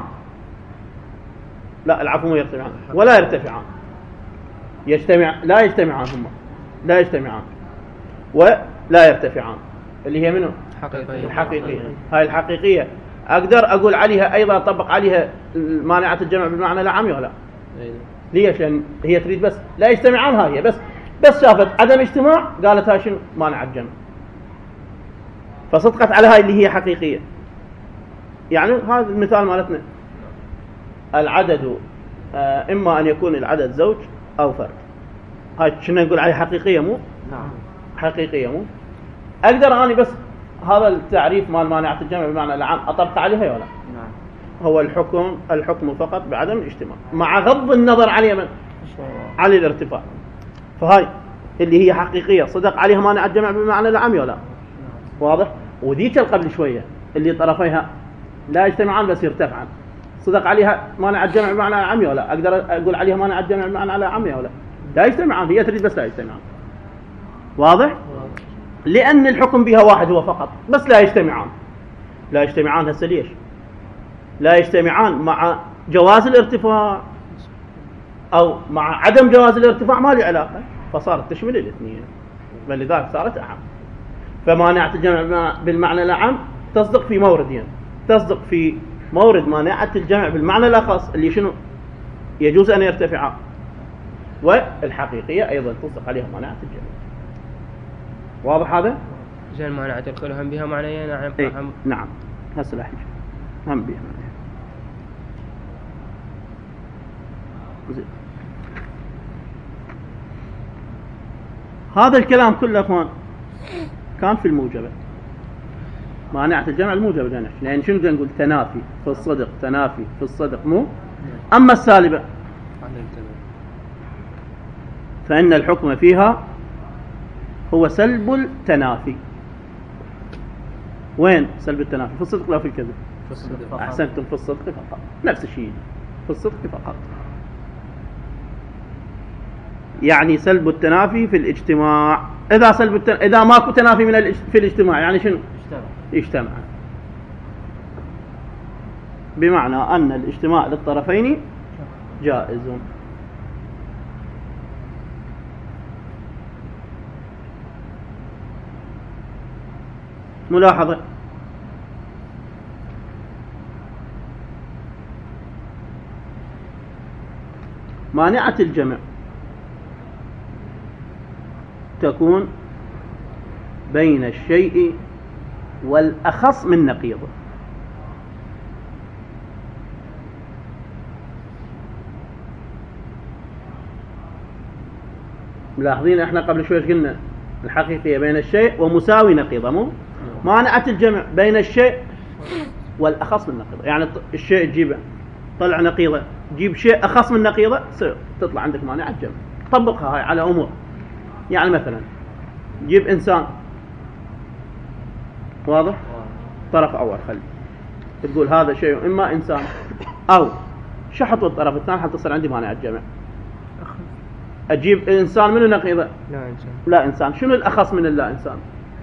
لا العفو مو يرتفعان ولا يرتفعان، يجتمع لا يجتمعان، هما لا يجتمعان ولا يرتفعان، اللي هي منه حقيقية. الحقيقية. هاي الحقيقية أقدر أقول عليها أيضا أطبق عليها مانعة الجمع بالمعنى العام ولا لا؟ ليش؟ لأن هي تريد بس لا يجتمعان، هاي بس بس شافت عدم اجتماع قالت هاي شنو مانع الجمع، فصدقت على هاي اللي هي حقيقية. يعني هذا المثال مالتنا العدد آه إما أن يكون العدد زوج أو فرد، هاي شنو نقول عليها حقيقية مو؟ نعم حقيقية مو؟ أقدر أنا بس هذا التعريف مال مانعة الجمع بمعنى العام أطبق عليها ولا؟ نعم. هو الحكم الحكم فقط بعدم الاجتماع مع غض النظر عن اليمن على الارتفاع، فهاي اللي هي حقيقية صدق عليها مانع الجمع بمعنى العام ولا؟ واضح؟ وذيك قبل شوية اللي طرفيها لا يجتمعان بس يرتفعان صدق عليها مانع الجمع بمعنى العام ولا؟ أقدر أقول عليها مانع الجمع بمعنى العام ولا؟ لا يجتمعان، هي تريد بس لا يجتمعان، واضح؟ لأن الحكم بها واحد هو فقط، بس لا يجتمعان. لا يجتمعان هسه ليش؟ لا يجتمعان مع جواز الارتفاع أو مع عدم جواز الارتفاع ما له علاقة، فصارت تشمل الاثنين، فلذلك صارت أعم. فمانعة الجمع بالمعنى الأعم تصدق في موردين، تصدق في مورد مانعة الجمع بالمعنى الأخص اللي شنو يجوز أن يرتفع، والحقيقية أيضا تصدق عليها مانعة الجمع. واضح هذا؟ زين مانعة الكل هم بها معنيين. نعم إيه؟ نعم هسه راح هم بها معنيين. زين هذا الكلام كله اخوان كان في الموجبة، مانعة الجمع الموجبة بدنا نحكي، لأن شنو بدنا نقول؟ تنافي في الصدق، تنافي في الصدق مو. أما السالبة فإن الحكم فيها هو سلب التنافي. وين سلب التنافي؟ في الصدق لا في الكذب؟ في الصدق فقط. أحسنتم، في الصدق فقط، نفس الشيء في الصدق فقط. يعني سلب التنافي في الاجتماع. إذا سلب التن... إذا ماكو تنافي من الاج... في الاجتماع يعني شنو؟ اجتمع. اجتمع، بمعنى أن الاجتماع للطرفين جائز. ملاحظة مانعة الجمع تكون بين الشيء والأخص من نقيضه. ملاحظين احنا قبل شوي قلنا الحقيقية بين الشيء ومساوي نقيضه مو؟ مانعة الجمع بين الشيء والأخص من نقيضه، يعني الشيء تجيبه طلع نقيضه، جيب شيء أخص من نقيضه تطلع عندك مانعة الجمع. طبقها هاي على أمور، يعني مثلا جيب إنسان، واضح؟ طرف أول خلي تقول هذا شيء إما إنسان أو شحط الطرف الثاني حتى تصير عندي مانع الجمع. أجيب إنسان منه نقيضه لا إنسان، لا إنسان، شنو الأخص من اللا إنسان؟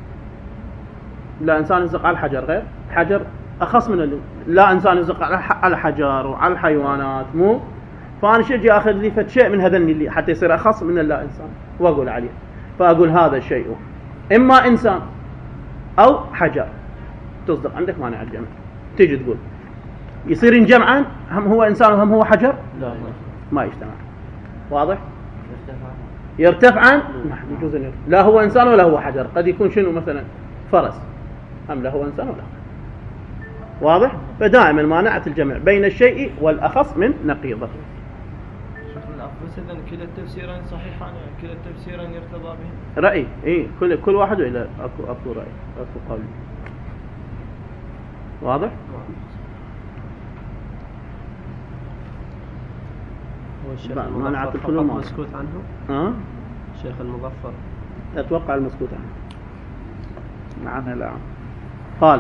لا إنسان يزق على الحجر، غير حجر أخص من ال... لا إنسان يزق على الحجر وعلى الحيوانات مو. فأنا شو أجي أخذ لي فد شيء من هذا اللي حتى يصير أخص من اللا إنسان وأقول عليه، فأقول هذا الشيء إما إنسان أو حجر، تصدق عندك مانع الجمع. تيجي تقول يصير جمعا هم هو إنسان وهم هو حجر؟ لا ما يجتمع. واضح؟ يرتفعان؟ يجوز أن يرتفع. لا هو إنسان ولا هو حجر، قد يكون شنو مثلا فرس، هم لا هو إنسان ولا. واضح؟ فدائما مانعة الجمع بين الشيء والأخص من نقيضه. بس إذا كلا التفسيرين صحيحان، كلا التفسيرين يرتضى بهم. رأي إيه، كل كل واحد إلى أكو أكو رأي أكو قول. واضح؟ هو الشيخ مانعة المظفر الكل فقط ما مسكوت عنه. ها؟ الشيخ المظفر أتوقع المسكوت عنه. معنا لا قال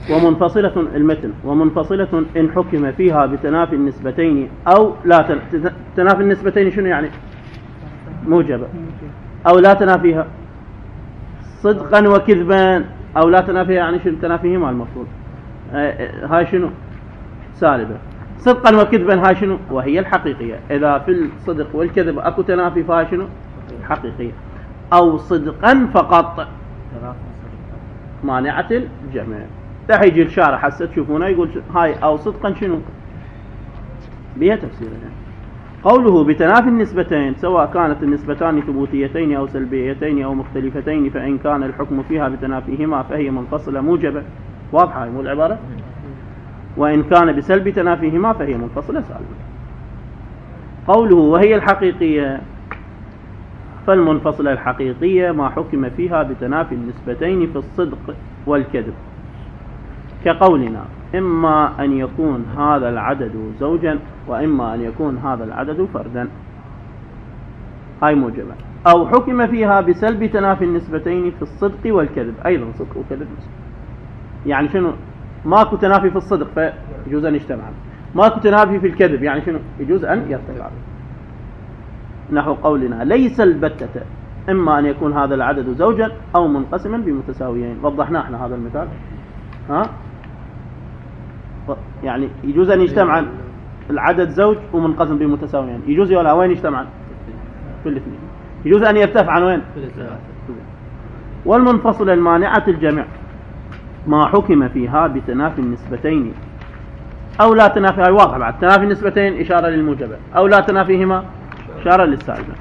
ومنفصلة المتن ومنفصلة إن حكم فيها بتنافي النسبتين أو لا تن... تنافي النسبتين شنو يعني موجبة أو لا تنافيها صدقا وكذبا أو لا تنافيها يعني شنو تنافيهما المفروض آه هاي شنو سالبة صدقا وكذبا هاي شنو وهي الحقيقية إذا في الصدق والكذب أكو تنافي فهاي شنو حقيقية أو صدقا فقط مانعة الجمع. راح يجي الشارح هسه تشوفونه يقول هاي أو صدقا شنو بها تفسيرها. قوله بتنافي النسبتين سواء كانت النسبتان ثبوتيتين أو سلبيتين أو مختلفتين فإن كان الحكم فيها بتنافيهما فهي منفصلة موجبة واضحة مو العبارة وإن كان بسلب تنافيهما فهي منفصلة سالبة. قوله وهي الحقيقية فالمنفصلة الحقيقية ما حكم فيها بتنافي النسبتين في الصدق والكذب كقولنا إما أن يكون هذا العدد زوجا وإما أن يكون هذا العدد فردا هاي موجبة أو حكم فيها بسلب تنافي النسبتين في الصدق والكذب أيضا صدق وكذب يعني شنو ماكو تنافي في الصدق فيجوز أن يجتمعان ماكو تنافي في الكذب يعني شنو يجوز أن يرتفعان نحو قولنا ليس البتة إما أن يكون هذا العدد زوجا أو منقسما بمتساويين وضحنا احنا هذا المثال ها يعني يجوز أن يجتمعان العدد زوج ومنقسم بمتساويين يجوز ولا وين يجتمعان في الاثنين يجوز أن يرتفعان وين والمنفصل المانعة الجمع ما حكم فيها بتنافي النسبتين أو لا تنافي هاي واضحة بعد تنافي النسبتين إشارة للموجبة أو لا تنافيهما إشارة للسالبة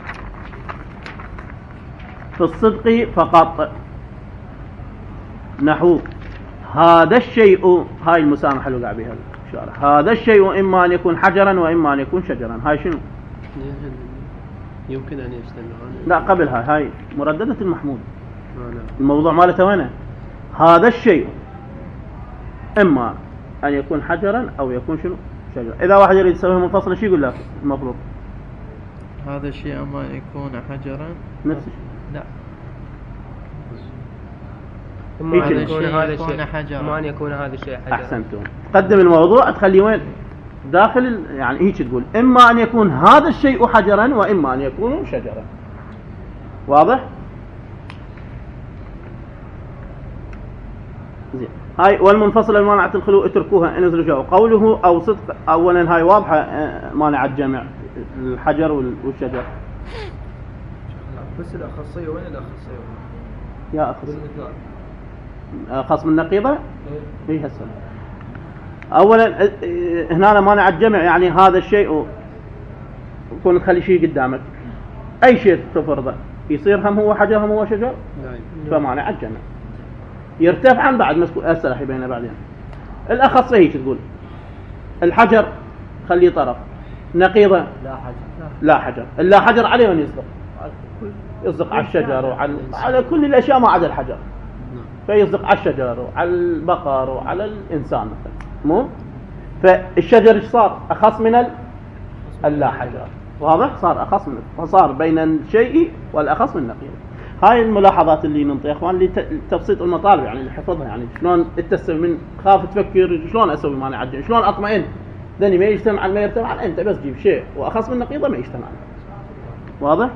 في الصدق فقط نحو هذا الشيء هاي المسامحة اللي قاعد بها الإشارة هذا الشيء إما أن يكون حجرا وإما أن يكون شجرا هاي شنو يمكن أن يجتمعان لا قبل هاي هاي مرددة المحمود الموضوع مالته وينه هذا الشيء إما أن يكون حجرا أو يكون شنو شجرا إذا واحد يريد يسويه منفصل شو يقول له المفروض هذا الشيء أما أن يكون حجرا نفس الشيء لا إما أن يكون هذا يكون الشيء حجرا. إما أن يكون هذا الشيء حجرا أحسنتم تقدم الموضوع تخليه وين داخل يعني هيك تقول إما أن يكون هذا الشيء حجرا وإما أن يكون شجرا واضح زين هاي والمنفصل المانعة الخلو اتركوها انزلوا جاوا قوله أو صدق أولا هاي واضحة مانعة الجمع الحجر والشجر بس الأخصية وين الأخصية يا أخص خصم النقيضة ايه هسه اولا هنا مانع الجمع يعني هذا الشيء يكون تخلي شيء قدامك اي شيء تفرضه يصير هم هو حجر هم هو شجر فمانع الجمع يرتفع بعد مسكو هسه راح يبينه بعدين الاخص هيك تقول الحجر خليه طرف نقيضه لا حجر لا حجر الا حجر عليه من يصدق يصدق على الشجر وعلى على كل الاشياء ما عدا الحجر فيصدق على الشجر وعلى البقر وعلى الإنسان مثلا مو فالشجر ايش صار أخص من اللا حجر واضح صار أخص من فصار بين الشيء والأخص من النقيض. هاي الملاحظات اللي ننطي يا اخوان لتبسيط المطالب يعني اللي حفظها يعني شلون تتسوي من خاف تفكر شلون اسوي مانع الجمع شلون اطمئن ذني ما يجتمع ما يرتفع انت بس جيب شيء واخص من النقيضه ما يجتمع واضح.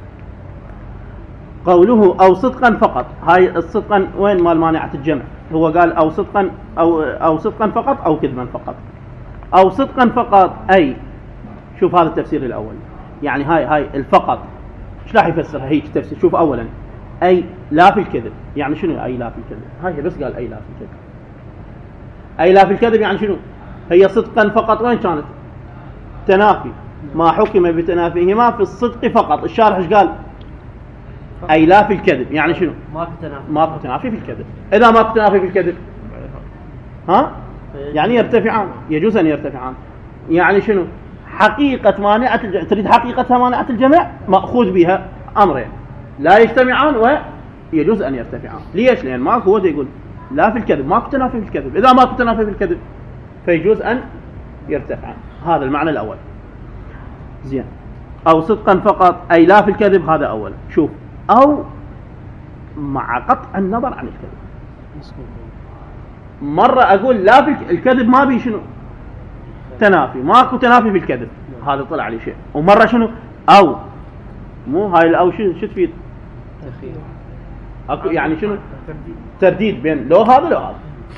قوله أو صدقا فقط هاي الصدقا وين مال مانعة الجمع هو قال أو صدقا أو أو صدقا فقط أو كذبا فقط أو صدقا فقط أي شوف هذا التفسير الأول يعني هاي هاي الفقط ايش راح يفسرها هيك تفسير شوف أولا أي لا في الكذب يعني شنو أي لا في الكذب هاي بس قال أي لا في الكذب أي لا في الكذب يعني شنو هي صدقا فقط وين كانت تنافي ما حكم بتنافيهما في الصدق فقط الشارح ايش قال أي لا في الكذب يعني شنو ماكو تنافي ماكو تنافي في الكذب إذا ماكو تنافي في الكذب ها يعني يرتفعان يجوز أن يرتفعان يعني شنو حقيقة مانعة الجمع تريد حقيقتها مانعة الجمع مأخوذ بها أمرين لا يجتمعان ويجوز أن يرتفعان ليش لأن ماكو هو يقول لا في الكذب ماكو تنافي في الكذب إذا ماكو تنافي في الكذب فيجوز أن يرتفعان هذا المعنى الأول زين أو صدقا فقط أي لا في الكذب هذا أولا شوف أو مع قطع النظر عن الكذب مرة أقول لا في الك- الكذب ما بي شنو تنافي، ماكو تنافي في الكذب، هذا طلع لي شيء. ومرة شنو أو مو هاي الأو شو شو تفيد؟ تخيل. أكو يعني شنو ترديد. ترديد بين لو هذا لو هذا.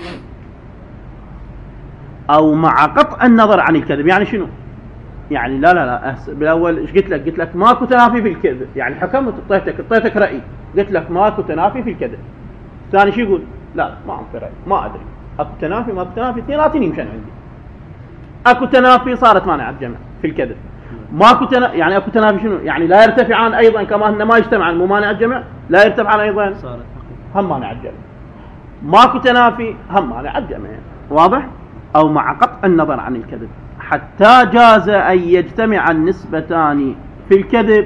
أو مع قطع النظر عن الكذب، يعني شنو؟ يعني لا لا لا أحس- بالأول إيش قلت لك؟ قلت لك ماكو تنافي في الكذب، يعني حكمت اعطيتك اعطيتك رأي، قلت لك ماكو تنافي في الكذب. الثاني شو يقول؟ لا ما عم في رأي، ما أدري أكو تنافي ماكو تنافي، اثنيناتهم يمشون عندي. أكو تنافي صارت مانع الجمع في الكذب، ماكو تنا... يعني أكو تنافي شنو؟ يعني لا يرتفعان أيضا كما أن ما يجتمعان مو مانع الجمع، لا يرتفعان أيضا صارت حقيقة. هم مانع الجمع. ماكو تنافي هم مانع الجمع، واضح؟ أو مع قطع النظر عن الكذب، حتى جاز أن يجتمع النسبتان في الكذب،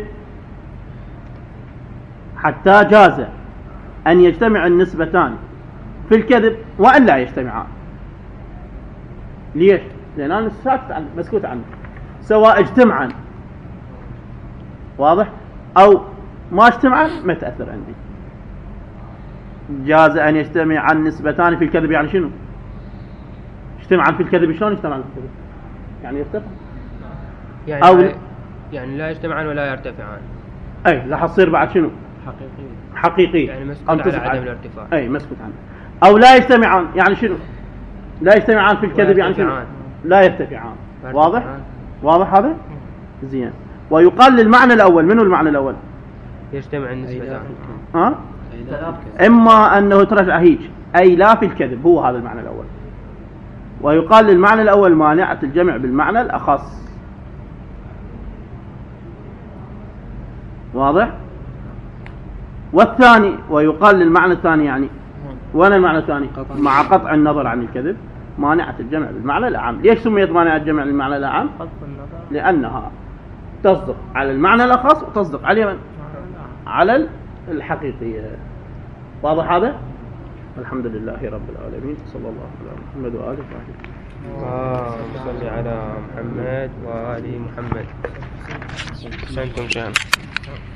حتى جاز أن يجتمع النسبتان في الكذب وأن لا يجتمعان. ليش؟ لأن أنا ساكت عنه مسكوت عنه، سواء اجتمعا واضح أو ما اجتمعا ما تأثر عندي. جاز أن يجتمع النسبتان في الكذب، يعني شنو؟ اجتمعا في الكذب، شلون اجتمعا في الكذب؟ يعني يرتفع يعني أو- لا يعني لا يجتمعان ولا يرتفعان، أي راح تصير بعد شنو؟ حقيقية. حقيقي يعني مسكوت أم على تصبح- عدم الارتفاع. أي مسكوت عنه. أو لا يجتمعان، يعني شنو؟ لا يجتمعان في الكذب، يعني شنو؟ ويرتفعان. لا يرتفعان. واضح؟ يرتفعان. واضح هذا؟ زين. ويقال للمعنى الأول، منو المعنى الأول؟ يجتمع النسبتان. ها؟ ثلاث. إما أنه ترفع هيج أي لا في الكذب، هو هذا المعنى الأول. ويقال للمعنى الأول مانعة الجمع بالمعنى الأخص. واضح؟ والثاني ويقال للمعنى الثاني، يعني وين المعنى الثاني؟ مع قطع النظر عن الكذب مانعة الجمع بالمعنى الأعم. ليش سميت مانعة الجمع بالمعنى الأعم؟ قصد النظر. لأنها تصدق على المعنى الأخص وتصدق على من؟ على الحقيقية. واضح هذا؟ الحمد لله رب العالمين، صلى الله على محمد وآله وصحبه. اللهم صل على محمد وآل محمد. أحسنتم شان.